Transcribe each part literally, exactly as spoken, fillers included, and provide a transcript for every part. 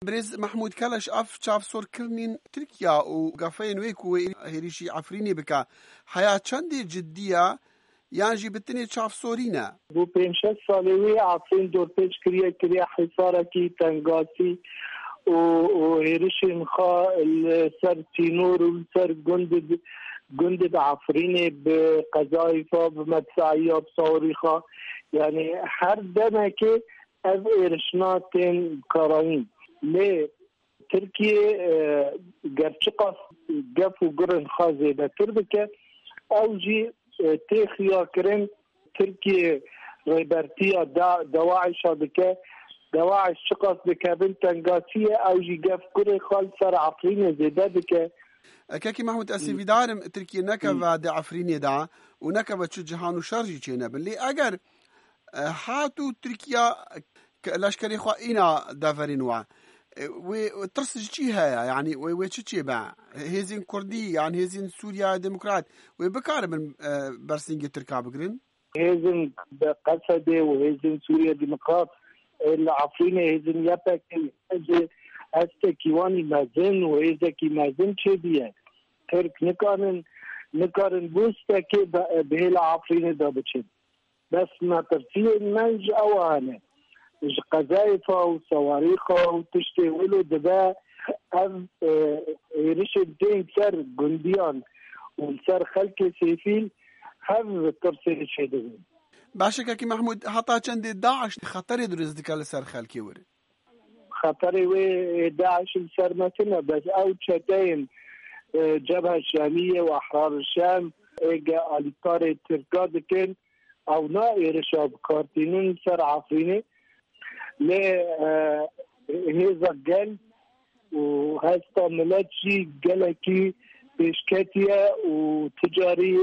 برز محمود کلش اف چاف سور کرنین ترکیا و قفین ویکو هریشی عفرینی بکا حیا چندی جدیه یعنی بتنی چاف سورینه بو پنجاه سالوی عفرین دور پیش کریه کریه حصاره کی تنگاسی و هریشی مخا سر تینور و سر گند گند عفرینی بقذایفا بمدفعیه بصوریخا یعنی هر دمه که از ارشناتین کارانی لی ترکیه گرچه قصد گف و گرن خازه بتر بکه او جی تیخیا کرن ترکیه ریبرتیا دواعش بکه دواعش چقصد بکه بین تنگاتیه او جی گف گرن خال سر عفرین زیده بکه كاكي محمود اسي في دارم تركيا نكفا دا عفريني دا ونكفا تشو جهان وشرجي تشينا باللي اگر حاتو تركيا لاشكري خوا اينا دافرين وا وترسج جيها يعني ويتشي با هيزين كردي يعني هيزين سوريا ديمقراط وبكار من برسينجي تركا بقرن هيزين قصدي وهيزين سوريا ديمقراط العفريني هيزين يابك هسته كيواني مازن وهيزا كي مازن چه بيه ترك نكارن نكارن بوسته كي بهلا عفريني دا بچن بس ما ترسيه منج اوانه قذائفة وصواريخة وتشتي ولو دبا أم يرش الدين سر جنديان وسر خلق سيفيل هم ترسيه شدين باشا كي محمود حتى چند داعش خطر يدرس ديك لسر خلقي وري خطر وي داعش سر مثلا بس او تشتين جبهة الشامية واحرار الشام اجا الكار تركاد كن او نا يرشاب كارتينون سر عفريني ل هذا قال وهذا ملات شيء قال كي بيشكاتيا وتجاري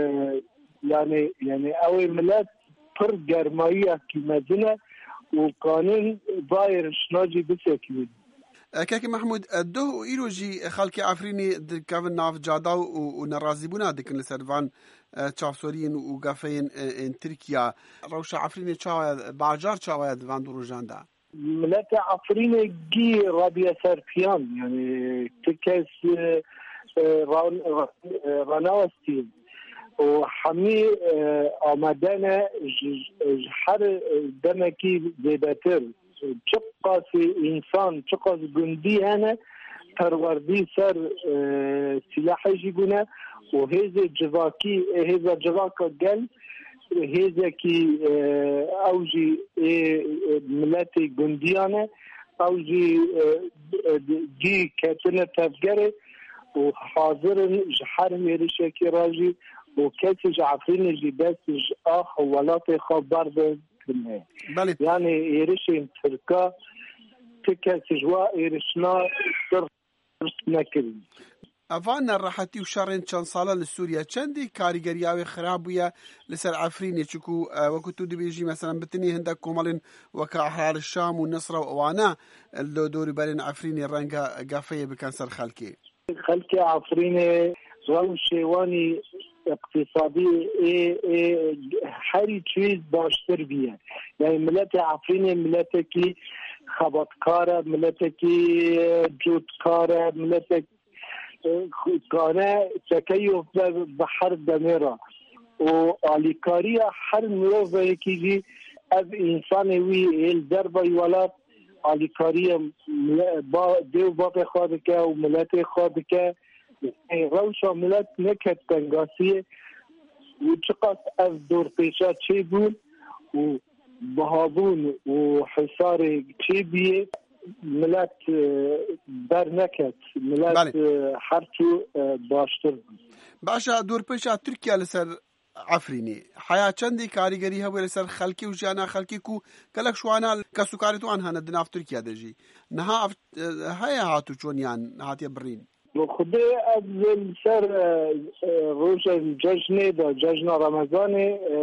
يعني يعني أول ملات فرق جرمائية كي مدينة وقانون ضاير شناجي بسكين كاكي محمود الدو إيروجي خالكي عفريني كافن ناف جاداو ونرازي بنا دكن لسرفان تشاف سوريين وقافين ان تركيا روشا عفريني تشاويا باجار تشاويا دفان دروجان دا ملاتا عفريني جي رابيا سربيان يعني تكاس راناوستين وحمي آمدانا جحر دمكي زيباتر چقاس انسان چقاس گندی هنه پروردی سر سلاحی جیبونه و هیز جواکی هیز جواکا گل هیز کی اوجی ملت گندیانه اوجی جی کتنه تفگره و حاضر جحر میرشه کی راجی و کسی جعفرین جی بس آخ ولات خواب برده بله يعني يرشين تركا تكاس جوا يرشنا صرف نكل افانا راحتي وشارين كان صاله لسوريا چندي كاريغرياوي خرابيه لسر عفريني تشكو وكنتو دي بيجي مثلا بتني هندك كومالين وكاحرار الشام والنصره وانا اللو دوري بالين عفريني رانغا قافيه بكانسر خلكي خلكي عفريني زو شيواني اقتصادی هر چیز باشتر بیه یعنی ملت عفرین ملت کی خباتکاره ملت کی جودکاره ملت کاره تکیف به هر دمیره و آلیکاری هر مروفه کی جی از انسان وی ایل دربای ولاد آلیکاری با دیو باق خواهد که و ملت خواهد که روشا ملت نکت تنگاسیه و چقدر از دور پیشا چی بود و بهابون و حصار چی بیه ملت بر نکت ملت هرچو باشتر بود باشا دور پیشا ترکیا لسر عفريني حياة چندي كاريگري هو لسر خلقي وجانا خلقي كو كلك شوانا كسوكارتو عنها ندنا في تركيا دجي نها هيا هاتو چون يان هاتي برين خدای از سر روز جشن دا جشن رمضان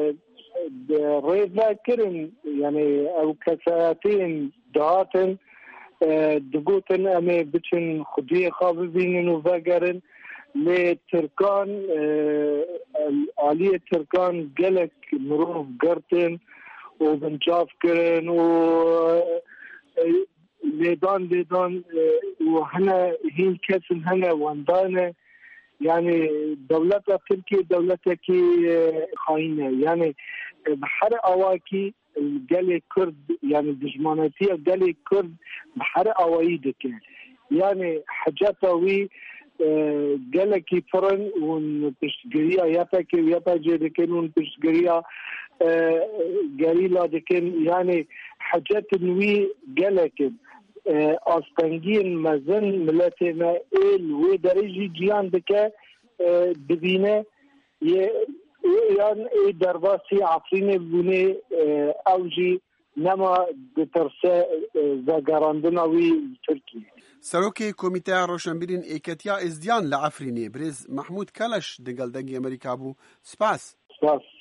ریز نکردن یعنی او کساتین دهاتن دگوتن امی بچن خودی خواب بینن و بگرن لی ترکان عالی ترکان گلک مروف گرتن و بنجاف کرن و ليدان ليدان وهنا هين كاسن هنا واندانا يعني دولتها تركيا دولتها كي خاينة يعني بحر أواكي قالي كرد يعني دجماناتية قالي كرد بحر أوايدك يعني حاجاتها وي قالكي فرن ونبشتقريا ياتاكي وياتاجي دكين ونبشتقريا قريلا دكين يعني حاجات نوي قالكي آستنگین مزن ملتنا ایل و درجی جیان دکه ببینه یعنی ای درباسی عفرین بونه اوجی نما بترسه زگراندناوی ترکیه سروکی کمیته روشنبیرین ایکتیا ازدیان لعفرینی برز محمود کلش دگل دنگی امریکا بو سپاس سپاس